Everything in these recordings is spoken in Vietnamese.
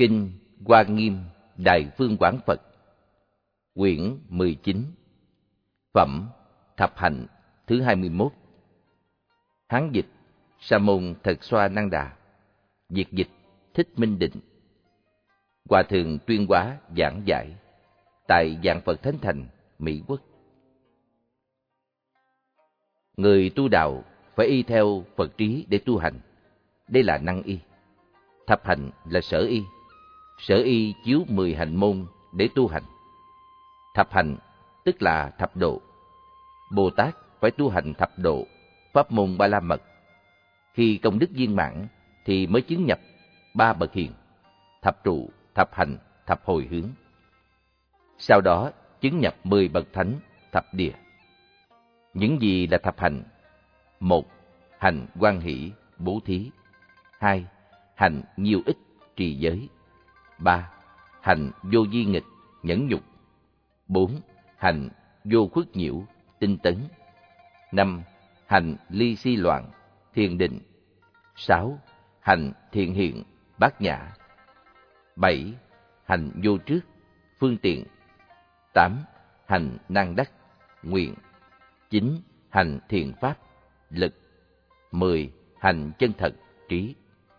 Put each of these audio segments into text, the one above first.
Kinh Hoa Nghiêm Đại Phương Quán Phật, quyển 19, phẩm Thập Hạnh thứ 21. Hán dịch Sa môn Thật Xoa Năng Đà, Việt dịch Thích Minh Định. Hòa thượng Tuyên Hóa giảng giải tại Giảng Phật Thánh Thành, Mỹ Quốc. Người tu đạo phải y theo Phật trí để tu hành. Đây là năng y. Thập hạnh là sở y. Sở y chiếu 10 hạnh môn để tu hành. Thập hạnh tức là thập độ. Bồ Tát phải tu hành thập độ, pháp môn Ba La Mật. Khi công đức viên mãn thì mới chứng nhập 3 bậc hiền: thập trụ, thập hạnh, thập hồi hướng. Sau đó chứng nhập 10 bậc thánh, thập địa. Những gì là thập hạnh? 1. Hành hoan hỷ, bố thí. 2. Hành nhiêu ích, trì giới. 3. Hành vô vi nghịch, nhẫn nhục. 4. Hành vô khuất nhiễu, tinh tấn. 5. Hành ly si loạn, thiền định. 6. Hành thiện hiện, bát nhã. 7. Hành vô trước, phương tiện. 8. Hành năng đắc, nguyện. 9. Hành thiện pháp, lực. 10. Hành chân thật, trí.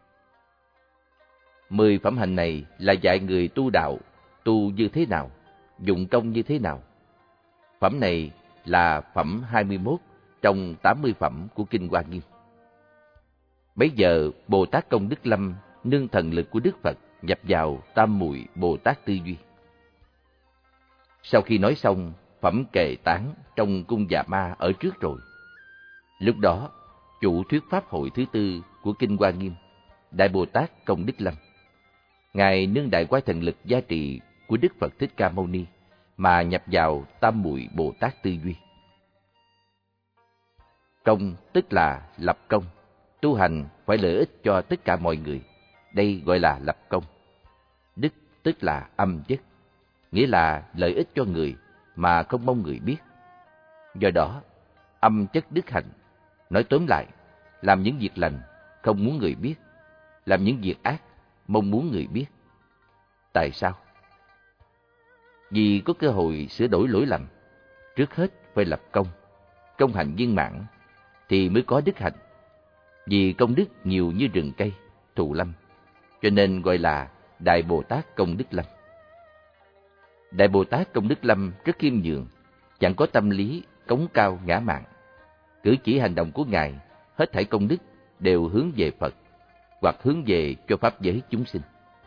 10 phẩm hạnh này là dạy người tu đạo tu như thế nào, dụng công như thế nào. Phẩm này là phẩm 21 trong 80 phẩm của Kinh Hoa Nghiêm. Bấy giờ Bồ Tát Công Đức Lâm nương thần lực của Đức Phật nhập vào Tam Muội Bồ Tát Tư Duy. Sau khi nói xong phẩm kệ tán trong cung Dạ Ma ở trước rồi, lúc đó chủ thuyết pháp hội thứ tư của Kinh Hoa Nghiêm, Đại Bồ Tát Công Đức Lâm, Ngài nương đại quái thần lực gia trì của Đức Phật Thích Ca Mâu Ni mà nhập vào Tam Muội Bồ Tát Tư Duy. Công tức là lập công, tu hành phải lợi ích cho tất cả mọi người, đây gọi là lập công. Đức tức là âm chất, nghĩa là lợi ích cho người mà không mong người biết. Do đó, âm chất đức hạnh, nói tóm lại, làm những việc lành, không muốn người biết, làm những việc ác, mong muốn người biết. Tại sao? Vì có cơ hội sửa đổi lỗi lầm, trước hết phải lập công, công hạnh viên mãn, thì mới có đức hạnh. Vì công đức nhiều như rừng cây, thụ lâm, cho nên gọi là Đại Bồ Tát Công Đức Lâm. Đại Bồ Tát Công Đức Lâm rất khiêm nhường, chẳng có tâm lý cống cao ngã mạn. Cử chỉ hành động của Ngài, hết thảy công đức đều hướng về Phật, hoặc hướng về cho pháp giới chúng sinh.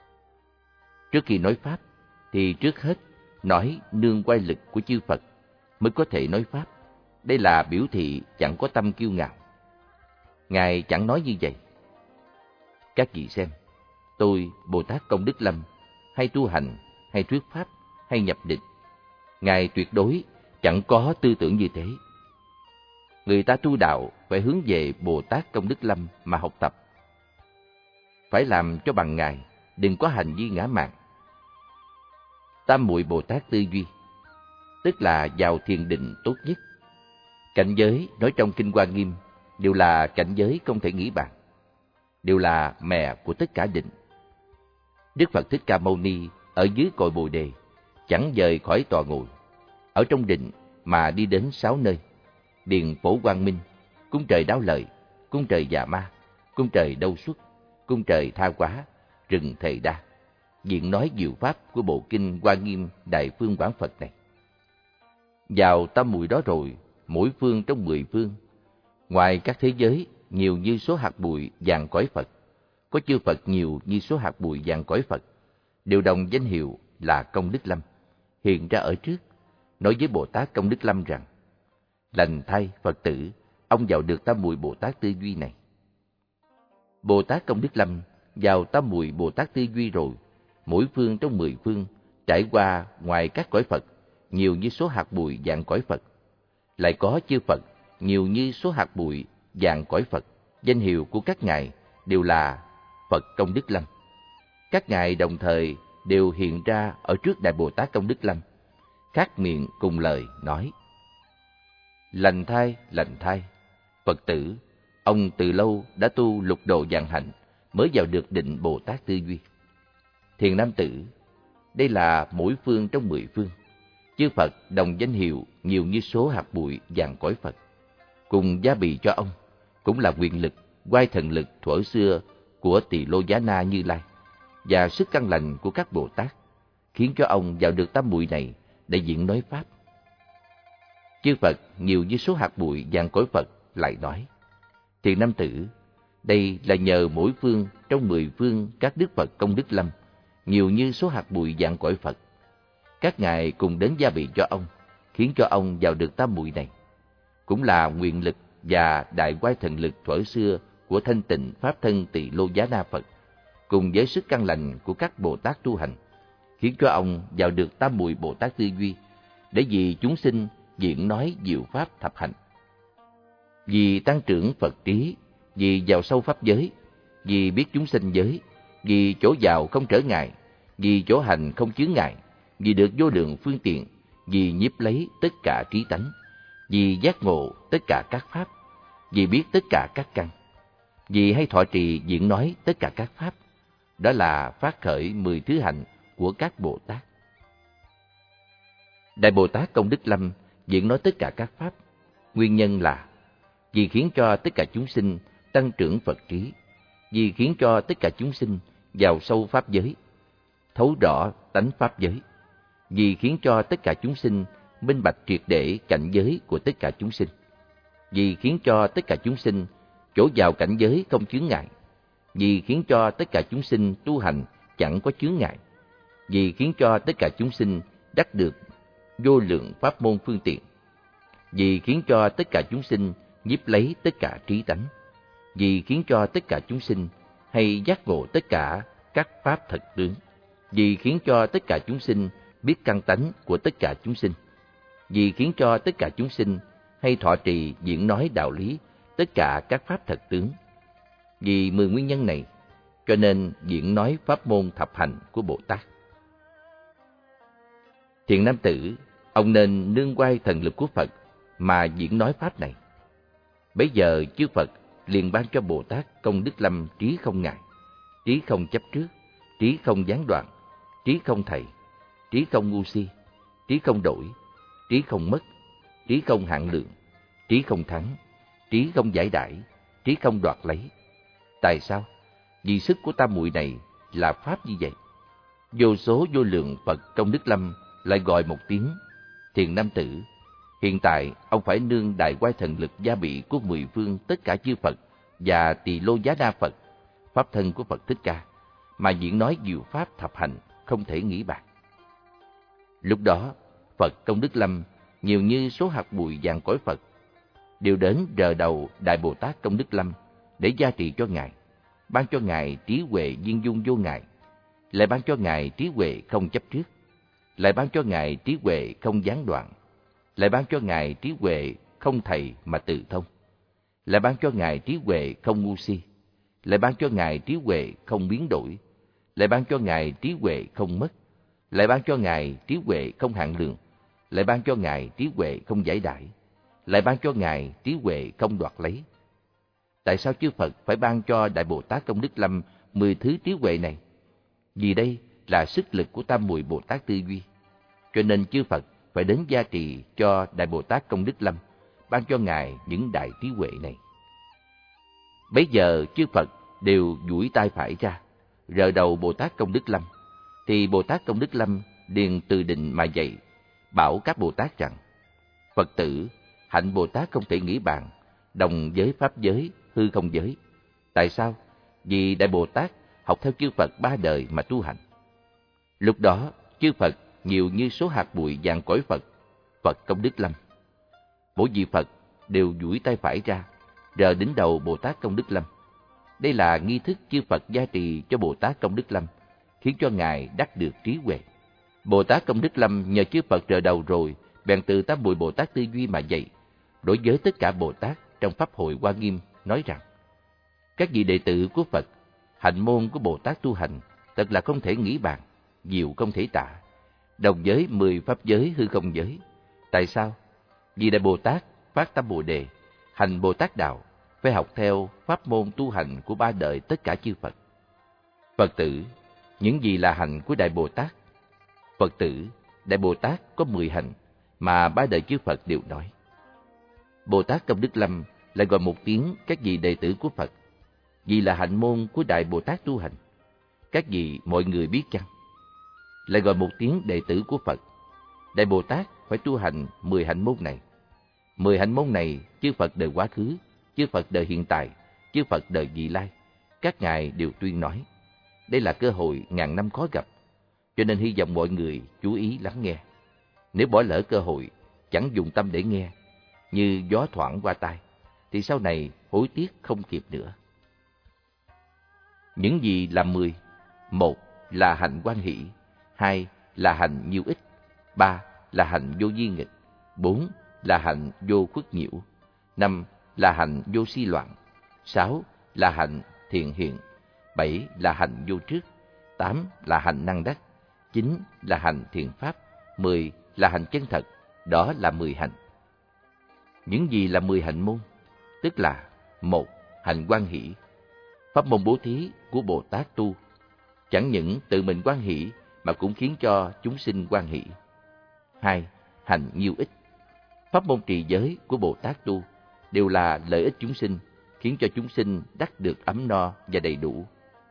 Trước khi nói pháp, thì trước hết nói nương oai lực của chư Phật mới có thể nói pháp. Đây là biểu thị chẳng có tâm kiêu ngạo. Ngài chẳng nói như vậy. Các vị xem, tôi, Bồ Tát Công Đức Lâm, hay tu hành, hay thuyết pháp, hay nhập định, Ngài tuyệt đối chẳng có tư tưởng như thế. Người ta tu đạo phải hướng về Bồ Tát Công Đức Lâm mà học tập. Phải làm cho bằng Ngài, đừng có hành vi ngã mạn. Tam Muội Bồ Tát Tư Duy, tức là vào thiền định tốt nhất. Cảnh giới nói trong Kinh Hoa Nghiêm đều là cảnh giới không thể nghĩ bàn, đều là mẹ của tất cả định. Đức Phật Thích Ca Mâu Ni ở dưới cội Bồ Đề, chẳng rời khỏi tọa ngồi, ở trong định mà đi đến 6 nơi: Điện Phổ Quang Minh, cung trời Đáo Lợi, cung trời Dạ Ma, cung trời Đâu Xuất, cung trời Tha Quá, rừng Thề Đa, diện nói diệu pháp của bộ Kinh Hoa Nghiêm Đại Phương Quán Phật này. Vào tam muội đó rồi, mỗi phương trong 10 phương, ngoài các thế giới nhiều như số hạt bụi vàng cõi Phật, có chư Phật nhiều như số hạt bụi vàng cõi Phật, đều đồng danh hiệu là Công Đức Lâm, hiện ra ở trước, nói với Bồ Tát Công Đức Lâm rằng: lành thay Phật tử, ông vào được tam muội Bồ Tát Tư Duy này. Bồ Tát Công Đức Lâm vào tam muội Bồ Tát Tư Duy rồi, mỗi phương trong 10 phương trải qua ngoài các cõi Phật nhiều như số hạt bụi vàng cõi Phật, lại có chư Phật nhiều như số hạt bụi vàng cõi Phật, danh hiệu của các ngài đều là Phật Công Đức Lâm. Các ngài đồng thời đều hiện ra ở trước Đại Bồ Tát Công Đức Lâm, khác miệng cùng lời nói: lành thay Phật tử, ông từ lâu đã tu lục độ vạn hạnh mới vào được định Bồ Tát Tư Duy. Thiền nam tử, đây là mỗi phương trong 10 phương. Chư Phật đồng danh hiệu nhiều như số hạt bụi vàng cõi Phật. Cùng gia bì cho ông, cũng là quyền lực, oai thần lực thuở xưa của Tỳ Lô Giá Na Như Lai, và sức căn lành của các Bồ Tát, khiến cho ông vào được tam muội này để diễn nói Pháp. Chư Phật nhiều như số hạt bụi vàng cõi Phật lại nói, thiền nam tử, đây là nhờ mỗi phương trong 10 phương các Đức Phật công đức lâm, nhiều như số hạt bụi vàng cõi Phật. Các ngài cùng đến gia vị cho ông, khiến cho ông vào được tam muội này. Cũng là nguyện lực và đại oai thần lực thuở xưa của thanh tịnh Pháp thân Tỳ Lô Giá Na Phật, cùng với sức căn lành của các Bồ Tát tu hành, khiến cho ông vào được tam muội Bồ Tát tư duy, để vì chúng sinh diễn nói diệu Pháp thập hành. Vì tăng trưởng Phật trí, vì vào sâu Pháp giới, vì biết chúng sinh giới, vì chỗ vào không trở ngại, vì chỗ hành không chướng ngại, vì được vô lượng phương tiện, vì nhiếp lấy tất cả trí tánh, vì giác ngộ tất cả các Pháp, vì biết tất cả các căn, vì hay thọ trì diễn nói tất cả các Pháp. Đó là phát khởi 10 thứ hạnh của các Bồ Tát. Đại Bồ Tát Công Đức Lâm diễn nói tất cả các Pháp, nguyên nhân là vì khiến cho tất cả chúng sinh tăng trưởng Phật trí, vì khiến cho tất cả chúng sinh vào sâu Pháp giới, thấu rõ tánh Pháp giới, vì khiến cho tất cả chúng sinh minh bạch triệt để cảnh giới của tất cả chúng sinh, vì khiến cho tất cả chúng sinh chỗ vào cảnh giới không chướng ngại, vì khiến cho tất cả chúng sinh tu hành chẳng có chướng ngại, vì khiến cho tất cả chúng sinh đắc được vô lượng pháp môn phương tiện, vì khiến cho tất cả chúng sinh nhiếp lấy tất cả trí tánh, vì khiến cho tất cả chúng sinh hay giác ngộ tất cả các pháp thật tướng, vì khiến cho tất cả chúng sinh biết căn tánh của tất cả chúng sinh, vì khiến cho tất cả chúng sinh hay thọ trì diễn nói đạo lý tất cả các pháp thật tướng. Vì 10 nguyên nhân này, cho nên diễn nói pháp môn thập hành của Bồ Tát. Thiện nam tử, ông nên nương oai thần lực của Phật mà diễn nói pháp này. Bấy giờ chư Phật liền ban cho Bồ Tát Công Đức Lâm trí không ngại, trí không chấp trước, trí không gián đoạn, trí không thầy, trí không ngu si, trí không đổi, trí không mất, trí không hạn lượng, trí không thắng, trí không giải đãi, trí không đoạt lấy. Tại sao? Vì sức của tam muội này là pháp như vậy. Vô số vô lượng Phật Công Đức Lâm lại gọi một tiếng, thiền nam tử, hiện tại ông phải nương đại oai thần lực gia bị của 10 phương tất cả chư Phật và Tỳ Lô Giá Na Phật, pháp thân của Phật Thích Ca, mà diễn nói diệu pháp thập hành không thể nghĩ bàn. Lúc đó, Phật Công Đức Lâm nhiều như số hạt bụi vàng cõi Phật đều đến rờ đầu Đại Bồ Tát Công Đức Lâm để gia trì cho ngài, ban cho ngài trí huệ viên dung vô ngại, lại ban cho ngài trí huệ không chấp trước, lại ban cho ngài trí huệ không gián đoạn, lại ban cho ngài trí huệ không thầy mà tự thông, lại ban cho ngài trí huệ không ngu si, lại ban cho ngài trí huệ không biến đổi, lại ban cho ngài trí huệ không mất, lại ban cho ngài trí huệ không hạn lượng, lại ban cho ngài trí huệ không giải đãi, lại ban cho ngài trí huệ không đoạt lấy. Tại sao chư Phật phải ban cho Đại Bồ Tát Công Đức Lâm 10 thứ trí huệ này? Vì đây là sức lực của tam muội Bồ Tát tư duy, cho nên chư Phật phải đến gia trì cho Đại Bồ Tát Công Đức Lâm, ban cho ngài những đại trí huệ này. Bấy giờ chư Phật đều duỗi tay phải ra, rờ đầu Bồ Tát Công Đức Lâm, thì Bồ Tát Công Đức Lâm liền từ định mà dậy, bảo các Bồ Tát rằng: Phật tử, hạnh Bồ Tát không thể nghĩ bàn, đồng với pháp giới, hư không giới. Tại sao? Vì Đại Bồ Tát học theo chư Phật 3 đời mà tu hành. Lúc đó, chư Phật nhiều như số hạt bụi vàng cõi Phật, Phật Công Đức Lâm. Mỗi vị Phật đều duỗi tay phải ra, rờ đỉnh đầu Bồ Tát Công Đức Lâm. Đây là nghi thức chư Phật gia trì cho Bồ Tát Công Đức Lâm, khiến cho ngài đắc được trí huệ. Bồ Tát Công Đức Lâm nhờ chư Phật rờ đầu rồi, bèn từ tam muội Bồ Tát tư duy mà dậy, đối với tất cả Bồ Tát trong pháp hội Hoa Nghiêm nói rằng: các vị đệ tử của Phật, hạnh môn của Bồ Tát tu hành thật là không thể nghĩ bàn, diệu không thể tả, đồng với 10 pháp giới hư không giới. Tại sao? Vì Đại Bồ Tát phát tâm Bồ Đề, hành Bồ Tát đạo, phải học theo pháp môn tu hành của 3 đời tất cả chư Phật. Phật tử, Những gì là hạnh của Đại Bồ Tát? Phật tử, Đại Bồ Tát có 10 hạnh mà ba đời chư Phật đều nói. Bồ Tát Công Đức Lâm lại gọi một tiếng các vị đệ tử của Phật. Vì là hạnh môn của Đại Bồ Tát tu hành. Các vị mọi người biết chăng? Lại gọi một tiếng đệ tử của Phật. Đại Bồ Tát phải tu hành 10 hạnh môn này. 10 hạnh môn này, chư Phật đời quá khứ, chư Phật đời hiện tại, chư Phật đời vị lai, các ngài đều tuyên nói. Đây là cơ hội ngàn năm khó gặp, cho nên hy vọng mọi người chú ý lắng nghe. Nếu bỏ lỡ cơ hội, chẳng dùng tâm để nghe, như gió thoảng qua tai, thì sau này hối tiếc không kịp nữa. Những gì là 10? 1 là hạnh hoan hỷ, 2 là hạnh nhiêu ích, 3 là hạnh vô vi nghịch, 4 là hạnh vô khuất nhiễu, 5 là hạnh vô si loạn, 6 là hạnh thiện hiện, 7 là hạnh vô trước, 8 là hạnh năng đắc, 9 là hạnh thiện pháp, 10 là hạnh chân thật. Đó là 10 hạnh. Những gì là 10 hạnh môn? Tức là: 1. Hạnh hoan hỷ. Pháp môn bố thí của Bồ Tát tu chẳng những tự mình hoan hỷ mà cũng khiến cho chúng sinh hoan hỷ. 2. Hạnh nhiêu ích. Pháp môn trì giới của Bồ Tát tu đều là lợi ích chúng sinh, khiến cho chúng sinh đắc được ấm no và đầy đủ.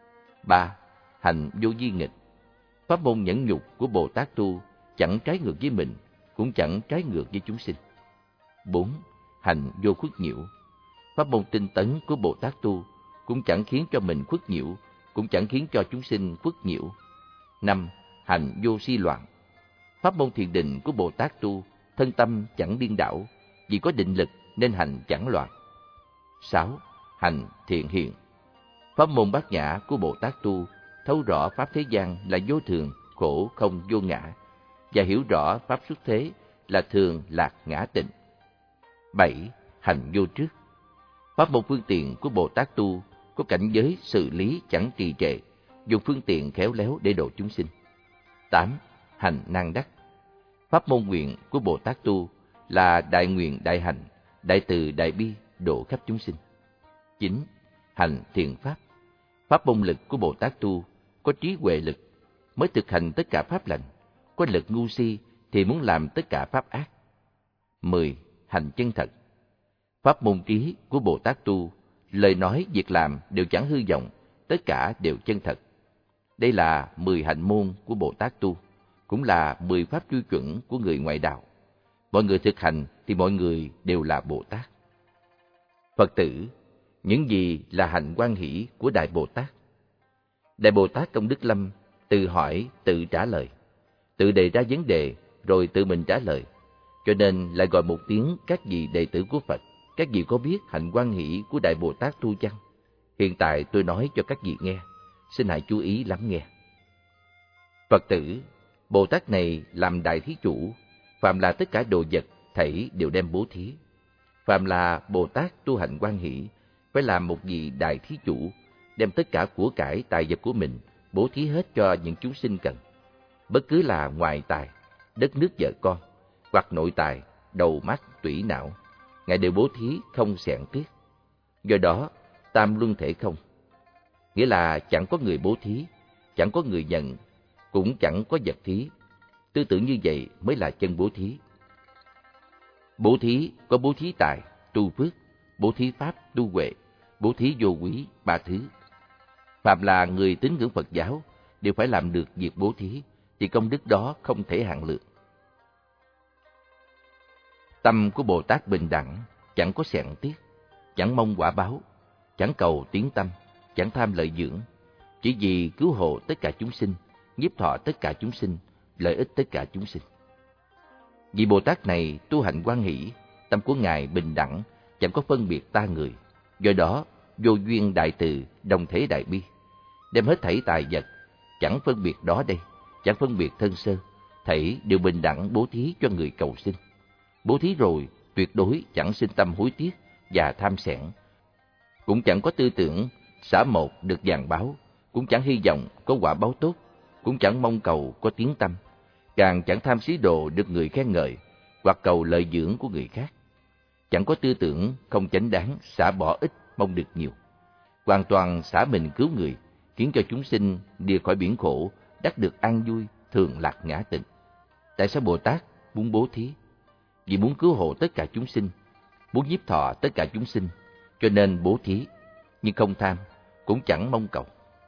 3. Hạnh vô vi nghịch. Pháp môn nhẫn nhục của Bồ Tát tu chẳng trái ngược với mình, cũng chẳng trái ngược với chúng sinh. 4. Hạnh vô khuất nhiễu. Pháp môn tinh tấn của Bồ Tát tu cũng chẳng khiến cho mình khuất nhiễu, cũng chẳng khiến cho chúng sinh khuất nhiễu. 5. Hạnh vô si loạn. Pháp môn thiền định của Bồ Tát tu, thân tâm chẳng điên đảo, vì có định lực nên hành chẳng loạn. 6. Hành thiện hiện. Pháp môn bát nhã của Bồ Tát tu thấu rõ pháp thế gian là vô thường, khổ, không, vô ngã, và hiểu rõ pháp xuất thế là thường, lạc, ngã, tịnh. 7. Hành vô trước. Pháp môn phương tiện của Bồ Tát tu có cảnh giới xử lý chẳng trì trệ, dùng phương tiện khéo léo để độ chúng sinh. 8. Hành năng đắc. Pháp môn nguyện của Bồ Tát tu là đại nguyện đại hành, đại từ đại bi, độ khắp chúng sinh. 9. Hành thiện pháp. Pháp môn lực của Bồ Tát tu có trí huệ lực mới thực hành tất cả pháp lành, có lực ngu si thì muốn làm tất cả pháp ác. 10. Hành chân thật. Pháp môn trí của Bồ Tát tu, lời nói, việc làm đều chẳng hư vọng, tất cả đều chân thật. Đây là 10 hạnh môn của Bồ Tát tu, cũng là 10 pháp tiêu chuẩn của người ngoại đạo. Mọi người thực hành thì mọi người đều là Bồ Tát. Phật tử, những gì là hạnh hoan hỷ của Đại Bồ Tát? Đại Bồ Tát Công Đức Lâm tự hỏi, tự trả lời, tự đề ra vấn đề rồi tự mình trả lời, cho nên lại gọi một tiếng các vị đệ tử của Phật. Các vị có biết hạnh hoan hỷ của Đại Bồ Tát tu chăng? Hiện tại tôi nói cho các vị nghe, xin hãy chú ý lắng nghe. Phật tử, Bồ Tát này làm đại thí chủ, phàm là tất cả đồ vật thảy đều đem bố thí. Phàm là Bồ Tát tu hạnh hoan hỷ, phải làm một vị đại thí chủ, đem tất cả của cải tài vật của mình bố thí hết cho những chúng sinh cần. Bất cứ là ngoại tài, đất nước vợ con, hoặc nội tài, đầu mắt, tủy não, Ngài đều bố thí không xẻn tiếc. Do đó, tam luân thể không, nghĩa là chẳng có người bố thí, chẳng có người nhận, cũng chẳng có vật thí. Tư tưởng như vậy mới là chân bố thí. Bố thí có bố thí tài, tu phước, bố thí pháp, tu huệ, bố thí vô quý, 3 thứ. Phạm là người tín ngưỡng Phật giáo đều phải làm được việc bố thí, thì công đức đó không thể hạn lượng. Tâm của Bồ Tát bình đẳng, chẳng có xẻn tiếc, chẳng mong quả báo, chẳng cầu tiếng tâm, chẳng tham lợi dưỡng, chỉ vì cứu hộ tất cả chúng sinh, nhiếp thọ tất cả chúng sinh, lợi ích tất cả chúng sinh. Vì Bồ Tát này tu hạnh hoan hỷ, tâm của Ngài bình đẳng, chẳng có phân biệt ta người, do đó vô duyên đại từ, đồng thể đại bi, đem hết thảy tài vật, chẳng phân biệt đó đây, chẳng phân biệt thân sơ, thảy đều bình đẳng bố thí cho người cầu xin. Bố thí rồi tuyệt đối chẳng sinh tâm hối tiếc và tham xẻn, cũng chẳng có tư tưởng xả một được vàng báo, cũng chẳng hy vọng có quả báo tốt, cũng chẳng mong cầu có tiếng tăm, càng chẳng tham xí đồ được người khen ngợi hoặc cầu lợi dưỡng của người khác. Chẳng có tư tưởng không chánh đáng, xả bỏ ít mong được nhiều, hoàn toàn xả mình cứu người, khiến cho chúng sinh lìa khỏi biển khổ, đắc được an vui, thường lạc ngã tịnh. Tại sao Bồ Tát muốn bố thí? Vì muốn cứu hộ tất cả chúng sinh, muốn nhiếp thọ tất cả chúng sinh, cho nên bố thí, nhưng không tham, cũng chẳng mong cầu.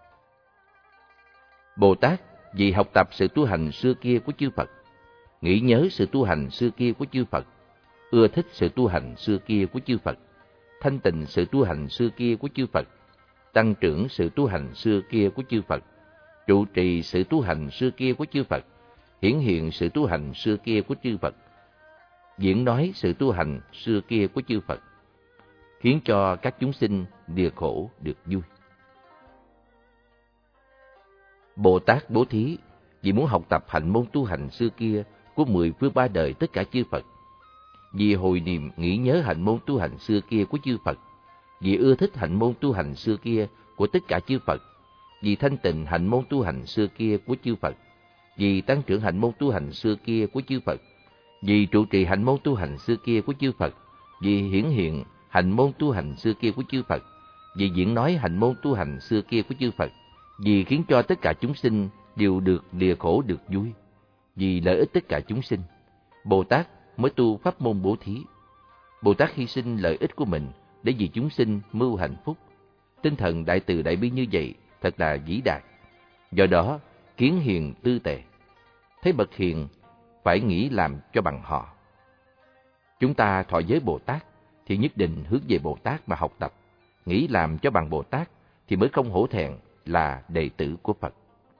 Bồ Tát vì học tập sự tu hành xưa kia của chư Phật, nghĩ nhớ sự tu hành xưa kia của chư Phật, ưa thích sự tu hành xưa kia của chư Phật, thanh tịnh sự tu hành xưa kia của chư Phật, tăng trưởng sự tu hành xưa kia của chư Phật, trụ trì sự tu hành xưa kia của chư Phật, hiển hiện sự tu hành xưa kia của chư Phật, diễn nói sự tu hành xưa kia của chư Phật, khiến cho các chúng sinh lìa khổ được vui. Bồ Tát bố thí vì muốn học tập hạnh môn tu hành xưa kia của 10 phương 3 đời tất cả chư Phật, vì hồi niệm nghĩ nhớ hạnh môn tu hành xưa kia của chư Phật, vì ưa thích hạnh môn tu hành xưa kia của tất cả chư Phật, vì thanh tịnh hạnh môn tu hành xưa kia của chư Phật, vì tăng trưởng hạnh môn tu hành xưa kia của chư Phật, vì trụ trì hạnh môn tu hành xưa kia của chư Phật, vì hiển hiện hạnh môn tu hành xưa kia của chư Phật, vì diễn nói hạnh môn tu hành xưa kia của chư Phật, vì khiến cho tất cả chúng sinh đều được lìa khổ được vui, vì lợi ích tất cả chúng sinh, Bồ Tát mới tu pháp môn bố thí. Bồ Tát hy sinh lợi ích của mình để vì chúng sinh mưu hạnh phúc. Tinh thần đại từ đại bi như vậy thật là vĩ đại. Do đó, kiến hiền tư tề, thấy bậc hiền phải nghĩ làm cho bằng họ. Chúng ta thọ giới Bồ Tát thì nhất định hướng về Bồ Tát mà học tập, nghĩ làm cho bằng Bồ Tát thì mới không hổ thẹn là đệ tử của Phật.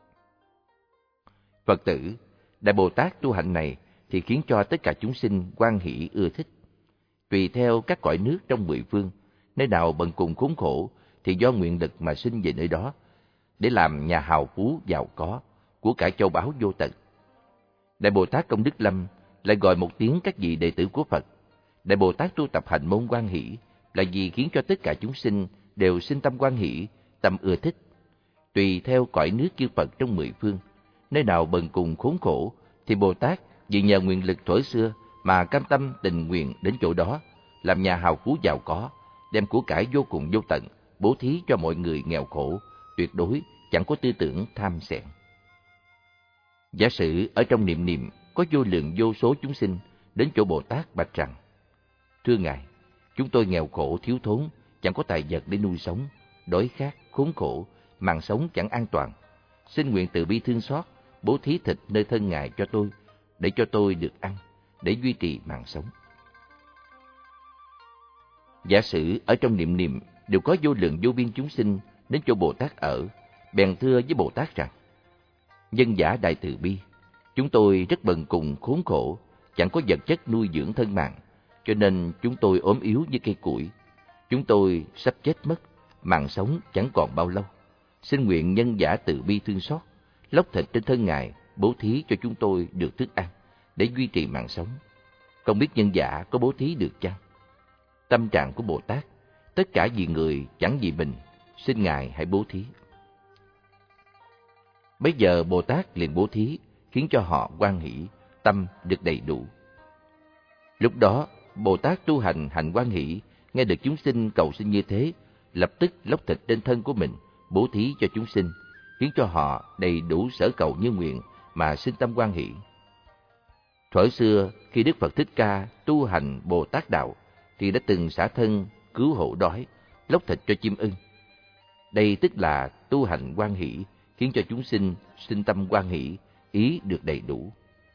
Phật tử, Đại Bồ Tát tu hạnh này thì khiến cho tất cả chúng sinh hoan hỷ ưa thích. Tùy theo các cõi nước trong 10 phương, nơi nào bần cùng khốn khổ thì do nguyện lực mà sinh về nơi đó, để làm nhà hào phú giàu có, của cải châu báu vô tận. Đại Bồ Tát Công Đức Lâm lại gọi một tiếng các vị đệ tử của Phật. Đại Bồ Tát tu tập hành môn hoan hỷ là vì khiến cho tất cả chúng sinh đều sinh tâm hoan hỷ, tâm ưa thích. Tùy theo cõi nước chư Phật trong 10 phương, nơi nào bần cùng khốn khổ thì Bồ Tát vì nhờ nguyện lực thuở xưa mà cam tâm tình nguyện đến chỗ đó, làm nhà hào phú giàu có, đem của cải vô cùng vô tận, bố thí cho mọi người nghèo khổ, tuyệt đối chẳng có tư tưởng tham xẻn. Giả sử ở trong niệm niệm có vô lượng vô số chúng sinh đến chỗ Bồ Tát bạch rằng: Thưa Ngài, chúng tôi nghèo khổ thiếu thốn, chẳng có tài vật để nuôi sống, đói khát, khốn khổ, mạng sống chẳng an toàn. Xin nguyện từ bi thương xót, bố thí thịt nơi thân Ngài cho tôi, để cho tôi được ăn, để duy trì mạng sống. Giả sử ở trong niệm niệm đều có vô lượng vô biên chúng sinh đến chỗ Bồ Tát ở, bèn thưa với Bồ Tát rằng: Dân giả đại từ bi, chúng tôi rất bần cùng khốn khổ, chẳng có vật chất nuôi dưỡng thân mạng, cho nên chúng tôi ốm yếu như cây củi. Chúng tôi sắp chết mất, mạng sống chẳng còn bao lâu. Xin nguyện nhân giả từ bi thương xót, lóc thịt trên thân Ngài, bố thí cho chúng tôi được thức ăn, để duy trì mạng sống. Không biết nhân giả có bố thí được chăng? Tâm trạng của Bồ Tát, tất cả vì người chẳng vì mình, xin Ngài hãy bố thí. Bấy giờ Bồ Tát liền bố thí, khiến cho họ hoan hỷ, tâm được đầy đủ. Lúc đó, Bồ Tát tu hành hạnh hoan hỷ, nghe được chúng sinh cầu xin như thế, lập tức lóc thịt trên thân của mình, bố thí cho chúng sinh, khiến cho họ đầy đủ sở cầu như nguyện mà sinh tâm hoan hỷ. Thuở xưa, khi Đức Phật Thích Ca tu hành Bồ Tát Đạo, thì đã từng xả thân cứu hộ đói, lóc thịt cho chim ưng. Đây tức là tu hành hoan hỷ, khiến cho chúng sinh sinh tâm hoan hỷ, ý được đầy đủ.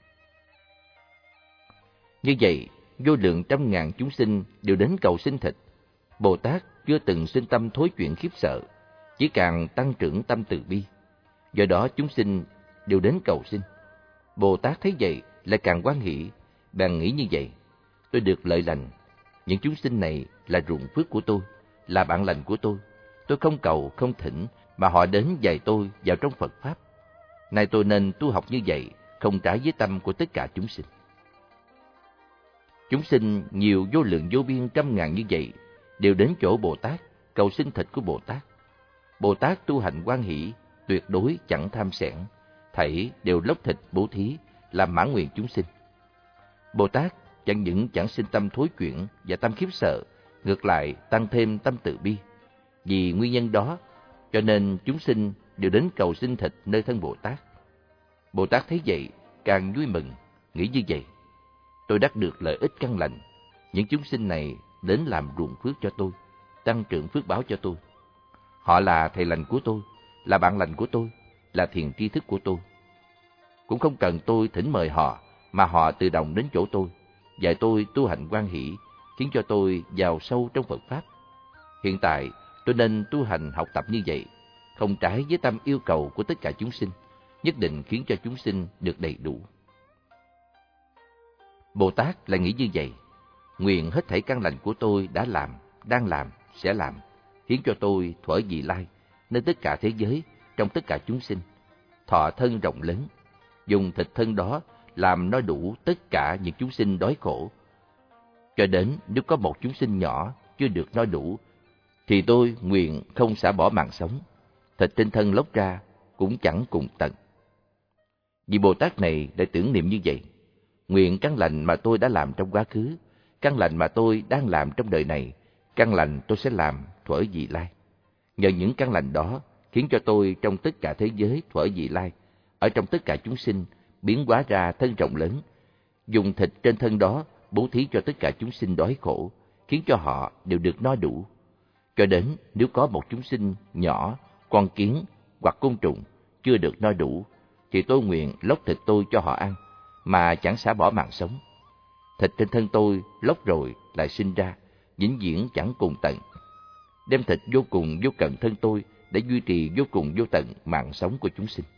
Như vậy, vô lượng trăm ngàn chúng sinh đều đến cầu xin thịt. Bồ Tát chưa từng sinh tâm thối chuyện khiếp sợ, chỉ càng tăng trưởng tâm từ bi. Do đó chúng sinh đều đến cầu xin. Bồ Tát thấy vậy lại càng hoan hỷ, bèn nghĩ như vậy: tôi được lợi lành, những chúng sinh này là ruộng phước của tôi, là bạn lành của tôi không cầu không thỉnh mà họ đến dạy tôi vào trong Phật Pháp. Nay tôi nên tu học như vậy, không trái với tâm của tất cả chúng sinh. Chúng sinh nhiều vô lượng vô biên trăm ngàn như vậy đều đến chỗ Bồ Tát cầu xin thịt của Bồ Tát. Bồ Tát tu hành hoan hỷ, tuyệt đối chẳng tham xẻn, thảy đều lóc thịt bố thí, làm mãn nguyện chúng sinh. Bồ Tát chẳng những chẳng sinh tâm thối chuyển và tâm khiếp sợ, ngược lại tăng thêm tâm từ bi. Vì nguyên nhân đó, cho nên chúng sinh đều đến cầu xin thịt nơi thân Bồ Tát. Bồ Tát thấy vậy, càng vui mừng, nghĩ như vậy: tôi đắc được lợi ích căn lành, những chúng sinh này đến làm ruộng phước cho tôi, tăng trưởng phước báo cho tôi. Họ là thầy lành của tôi, là bạn lành của tôi, là thiền tri thức của tôi. Cũng không cần tôi thỉnh mời họ, mà họ tự động đến chỗ tôi, dạy tôi tu hành hoan hỷ, khiến cho tôi vào sâu trong Phật Pháp. Hiện tại, tôi nên tu hành học tập như vậy, không trái với tâm yêu cầu của tất cả chúng sinh, nhất định khiến cho chúng sinh được đầy đủ. Bồ Tát lại nghĩ như vậy: nguyện hết thảy căn lành của tôi đã làm, đang làm, sẽ làm, khiến cho tôi thuở vị lai, nơi tất cả thế giới, trong tất cả chúng sinh, thọ thân rộng lớn, dùng thịt thân đó làm no đủ tất cả những chúng sinh đói khổ. Cho đến nếu có một chúng sinh nhỏ chưa được no đủ, thì tôi nguyện không xả bỏ mạng sống, thịt trên thân lóc ra cũng chẳng cùng tận. Vị Bồ Tát này đã tưởng niệm như vậy: nguyện căn lành mà tôi đã làm trong quá khứ, căn lành mà tôi đang làm trong đời này, căn lành tôi sẽ làm thuở vị lai. Nhờ những căn lành đó khiến cho tôi trong tất cả thế giới thuở vị lai, ở trong tất cả chúng sinh biến hóa ra thân rộng lớn, dùng thịt trên thân đó bố thí cho tất cả chúng sinh đói khổ, khiến cho họ đều được no đủ. Cho đến nếu có một chúng sinh nhỏ, con kiến hoặc côn trùng chưa được no đủ, thì tôi nguyện lóc thịt tôi cho họ ăn, mà chẳng xả bỏ mạng sống. Thịt trên thân tôi lóc rồi lại sinh ra, vĩnh viễn chẳng cùng tận. Đem thịt vô cùng vô cận thân tôi để duy trì vô cùng vô tận mạng sống của chúng sinh.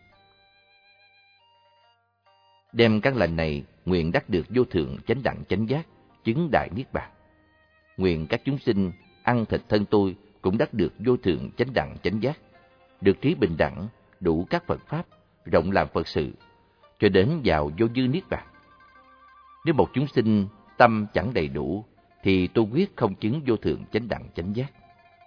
Đem căn lành này nguyện đắc được vô thượng chánh đẳng chánh giác, chứng đại niết bàn. Nguyện các chúng sinh ăn thịt thân tôi cũng đắc được vô thượng chánh đẳng chánh giác, được trí bình đẳng, đủ các Phật pháp, rộng làm Phật sự, cho đến vào vô dư niết bàn. Nếu một chúng sinh tâm chẳng đầy đủ, thì tôi quyết không chứng vô thượng chánh đẳng chánh giác.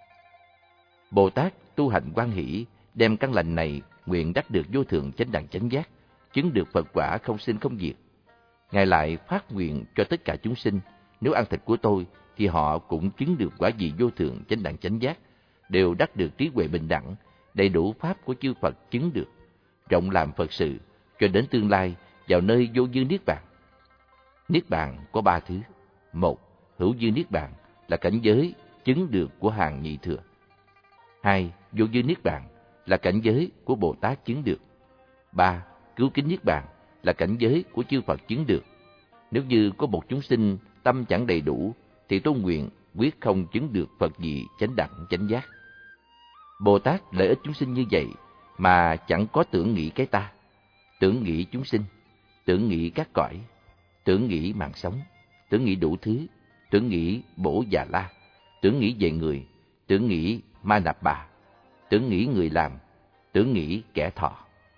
Bồ Tát tu hành hoan hỷ, đem căn lành này nguyện đắc được vô thượng chánh đẳng chánh giác, chứng được Phật quả không sinh không diệt. Ngài lại phát nguyện cho tất cả chúng sinh, nếu ăn thịt của tôi thì họ cũng chứng được quả vị vô thượng chánh đẳng chánh giác, đều đắc được trí huệ bình đẳng, đầy đủ pháp của chư Phật chứng được, rộng làm Phật sự, cho đến tương lai vào nơi vô dư niết bàn. Niết bàn có ba thứ: một, hữu dư niết bàn là cảnh giới chứng được của hàng nhị thừa. Hai, vô dư niết bàn là cảnh giới của Bồ Tát chứng được. Ba, cứu kính niết bàn là cảnh giới của chư Phật chứng được. Nếu như có một chúng sinh tâm chẳng đầy đủ, thì tôi nguyện quyết không chứng được Phật vị chánh đẳng chánh giác. Bồ Tát lợi ích chúng sinh như vậy mà chẳng có tưởng nghĩ cái ta, tưởng nghĩ chúng sinh, tưởng nghĩ các cõi, tưởng nghĩ mạng sống, tưởng nghĩ đủ thứ, tưởng nghĩ bổ già la, tưởng nghĩ về người, tưởng nghĩ ma nạp bà, tưởng nghĩ người làm, tưởng nghĩ kẻ thọ.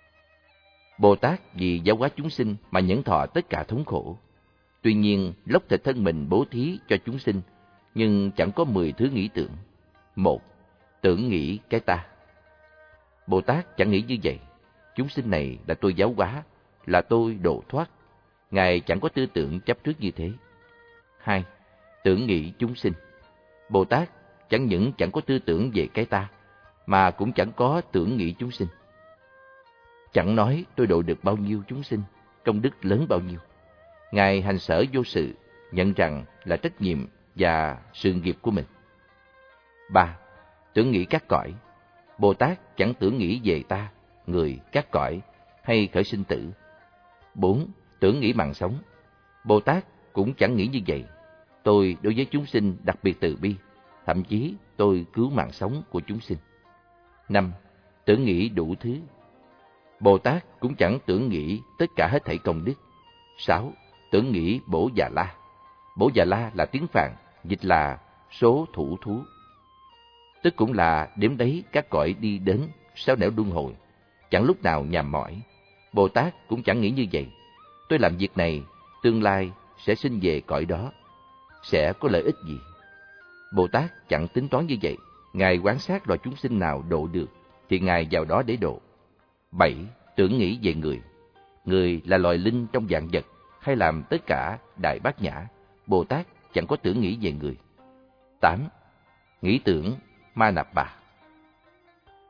Bồ Tát vì giáo hóa chúng sinh mà nhẫn thọ tất cả thống khổ. Tuy nhiên, lóc thịt thân mình bố thí cho chúng sinh, nhưng chẳng có 10 thứ nghĩ tưởng. Một, tưởng nghĩ cái ta. Bồ Tát chẳng nghĩ như vậy: chúng sinh này là tôi giáo hóa, là tôi độ thoát. Ngài chẳng có tư tưởng chấp trước như thế. Hai, tưởng nghĩ chúng sinh. Bồ Tát chẳng những chẳng có tư tưởng về cái ta, mà cũng chẳng có tưởng nghĩ chúng sinh. Chẳng nói tôi độ được bao nhiêu chúng sinh, công đức lớn bao nhiêu. Ngài hành sở vô sự, nhận rằng là trách nhiệm và sự nghiệp của mình. Ba, tưởng nghĩ các cõi. Bồ Tát chẳng tưởng nghĩ về ta, người, các cõi hay khởi sinh tử. Bốn, tưởng nghĩ mạng sống. Bồ Tát cũng chẳng nghĩ như vậy: tôi đối với chúng sinh đặc biệt từ bi, thậm chí tôi cứu mạng sống của chúng sinh. Năm, tưởng nghĩ đủ thứ. Bồ Tát cũng chẳng tưởng nghĩ tất cả hết thảy công đức. Sáu, tưởng nghĩ bổ già la. Bổ già la là tiếng Phạn, dịch là số thủ thú, tức cũng là đếm đấy các cõi đi đến sáu nẻo luân hồi, chẳng lúc nào nhàm mỏi. Bồ Tát cũng chẳng nghĩ như vậy: tôi làm việc này, tương lai sẽ sinh về cõi đó, sẽ có lợi ích gì? Bồ Tát chẳng tính toán như vậy. Ngài quan sát loài chúng sinh nào độ được, thì Ngài vào đó để độ. Bảy, tưởng nghĩ về người. Người là loài linh trong vạn vật, hay làm tất cả đại bát nhã. Bồ Tát chẳng có tưởng nghĩ về người. Tám, nghĩ tưởng ma nạp bà.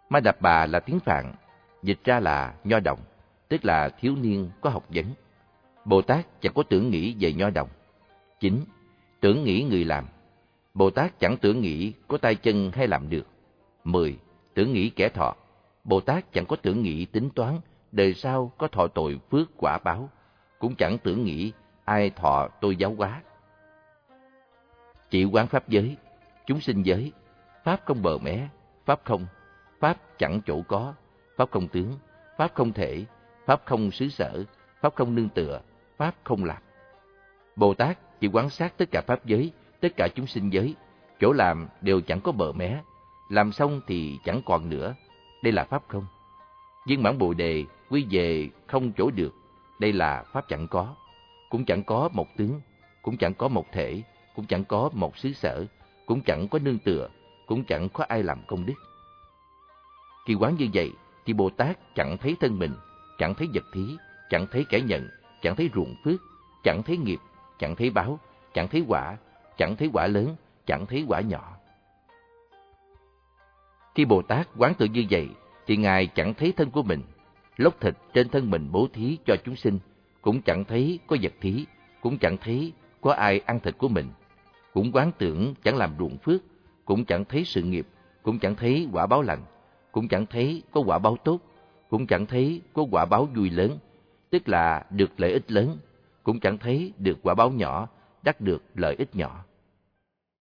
Ma Đạp Bà là tiếng Phạn, dịch ra là nho đồng, tức là thiếu niên có học vấn. Bồ Tát chẳng có tưởng nghĩ về nho đồng. 9. Tưởng nghĩ người làm. Bồ Tát chẳng tưởng nghĩ có tay chân hay làm được. 10. Tưởng nghĩ kẻ thọ. Bồ Tát chẳng có tưởng nghĩ tính toán đời sau có thọ tội phước quả báo, cũng chẳng tưởng nghĩ ai thọ tôi giáo hóa. Chỉ quán pháp giới, chúng sinh giới, pháp không bờ mé, pháp không, pháp chẳng chỗ có, pháp không tướng, pháp không thể, pháp không xứ sở, pháp không nương tựa, pháp không làm. Bồ Tát chỉ quán sát tất cả pháp giới, tất cả chúng sinh giới, chỗ làm đều chẳng có bờ mé, làm xong thì chẳng còn nữa, đây là pháp không. Viên mãn Bồ Đề quy về không chỗ được, đây là pháp chẳng có, cũng chẳng có một tướng, cũng chẳng có một thể, cũng chẳng có một xứ sở, cũng chẳng có nương tựa, cũng chẳng có ai làm công đức. Khi quán như vậy thì Bồ Tát chẳng thấy thân mình, chẳng thấy vật thí, chẳng thấy kẻ nhận, chẳng thấy ruộng phước, chẳng thấy nghiệp, chẳng thấy báo, chẳng thấy quả lớn, chẳng thấy quả nhỏ. Khi Bồ Tát quán tự như vậy thì Ngài chẳng thấy thân của mình, lốc thịt trên thân mình bố thí cho chúng sinh, cũng chẳng thấy có vật thí, cũng chẳng thấy có ai ăn thịt của mình, cũng quán tưởng chẳng làm ruộng phước, cũng chẳng thấy sự nghiệp, cũng chẳng thấy quả báo lành, cũng chẳng thấy có quả báo tốt, cũng chẳng thấy có quả báo vui lớn, tức là được lợi ích lớn, cũng chẳng thấy được quả báo nhỏ, đắc được lợi ích nhỏ.